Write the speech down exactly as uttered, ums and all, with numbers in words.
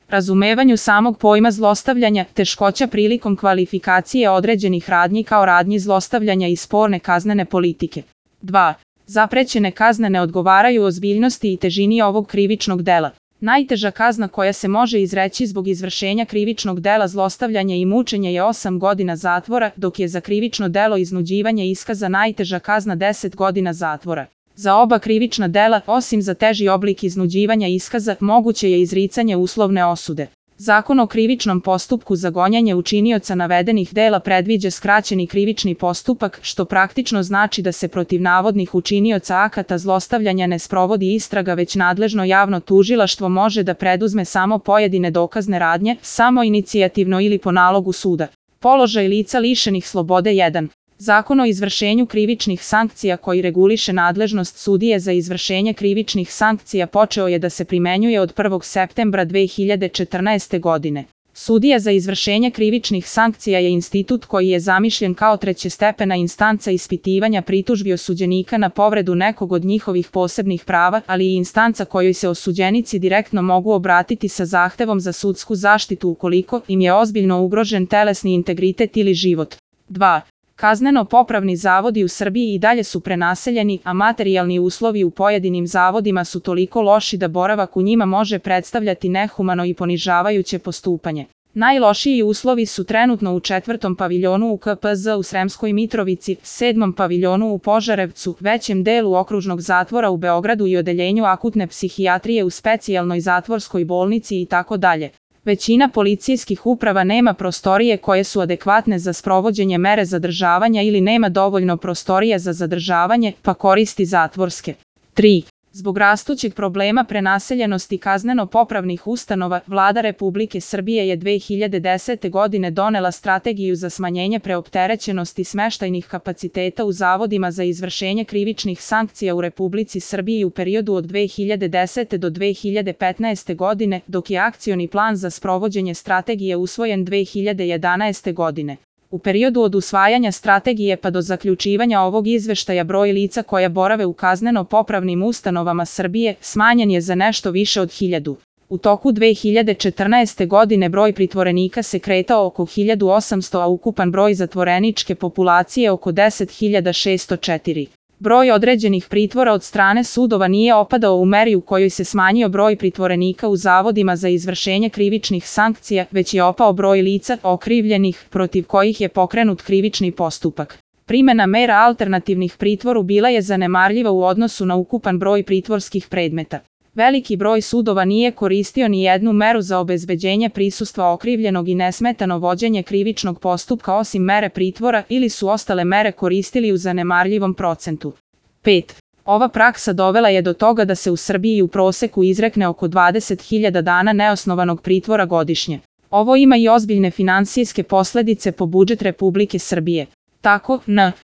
razumevanju samog pojma zlostavljanja, teškoća prilikom kvalifikacije određenih radnji kao radnji zlostavljanja i sporne kaznene politike. dva. Zaprećene kazne ne odgovaraju ozbiljnosti i težini ovog krivičnog dela. Najteža kazna koja se može izreći zbog izvršenja krivičnog dela zlostavljanja i mučenja je osam godina zatvora, dok je za krivično delo iznuđivanja iskaza najteža kazna deset godina zatvora. Za oba krivična dela, osim za teži oblik iznuđivanja iskaza, moguće je izricanje uslovne osude. Zakon o krivičnom postupku za gonjenje učinioca navedenih dela predviđa skraćeni krivični postupak, što praktično znači da se protiv navodnih učinioca akata zlostavljanja ne sprovodi istraga, već nadležno javno tužilaštvo može da preduzme samo pojedine dokazne radnje, samoinicijativno ili po nalogu suda. Položaj lica lišenih slobode jedan. Zakon o izvršenju krivičnih sankcija koji reguliše nadležnost sudije za izvršenje krivičnih sankcija počeo je da se primenjuje od prvog septembra dve hiljade četrnaeste. godine. Sudija za izvršenje krivičnih sankcija je institut koji je zamišljen kao trećestepena instanca ispitivanja pritužbi osuđenika na povredu nekog od njihovih posebnih prava, ali i instanca kojoj se osuđenici direktno mogu obratiti sa zahtevom za sudsku zaštitu ukoliko im je ozbiljno ugrožen telesni integritet ili život. dva. Kazneno-popravni zavodi u Srbiji i dalje su prenaseljeni, a materijalni uslovi u pojedinim zavodima su toliko loši da boravak u njima može predstavljati nehumano i ponižavajuće postupanje. Najlošiji uslovi su trenutno u četvrtom paviljonu u K P Z u Sremskoj Mitrovici, sedmom paviljonu u Požarevcu, većem delu okružnog zatvora u Beogradu i odeljenju akutne psihijatrije u specijalnoj zatvorskoj bolnici itd. Većina policijskih uprava nema prostorije koje su adekvatne za sprovođenje mere zadržavanja ili nema dovoljno prostorija za zadržavanje, pa koristi zatvorske. tri. Zbog rastućeg problema prenaseljenosti kazneno-popravnih ustanova, Vlada Republike Srbije je dve hiljade desete. godine donela strategiju za smanjenje preopterećenosti smeštajnih kapaciteta u zavodima za izvršenje krivičnih sankcija u Republici Srbiji u periodu od dve hiljade desete. do dve hiljade petnaeste. godine, dok je akcioni plan za sprovođenje strategije usvojen dve hiljade jedanaeste. godine. U periodu od usvajanja strategije pa do zaključivanja ovog izveštaja broj lica koja borave u kazneno-popravnim ustanovama Srbije smanjen je za nešto više od hiljadu. U toku dve hiljade četrnaeste. godine broj pritvorenika se kretao oko hiljadu osamsto, a ukupan broj zatvoreničke populacije oko deset hiljada šessto četiri. Broj određenih pritvora od strane sudova nije opadao u meri u kojoj se smanjio broj pritvorenika u zavodima za izvršenje krivičnih sankcija, već je opao broj lica okrivljenih protiv kojih je pokrenut krivični postupak. Primjena mera alternativnih pritvoru bila je zanemarljiva u odnosu na ukupan broj pritvorskih predmeta. Veliki broj sudova nije koristio ni jednu meru za obezbeđenje prisustva okrivljenog i nesmetano vođenje krivičnog postupka osim mere pritvora ili su ostale mere koristili u zanemarljivom procentu. pet. Ova praksa dovela je do toga da se u Srbiji u proseku izrekne oko dvadeset hiljada dana neosnovanog pritvora godišnje. Ovo ima i ozbiljne finansijske posledice po budžet Republike Srbije. Tako, n.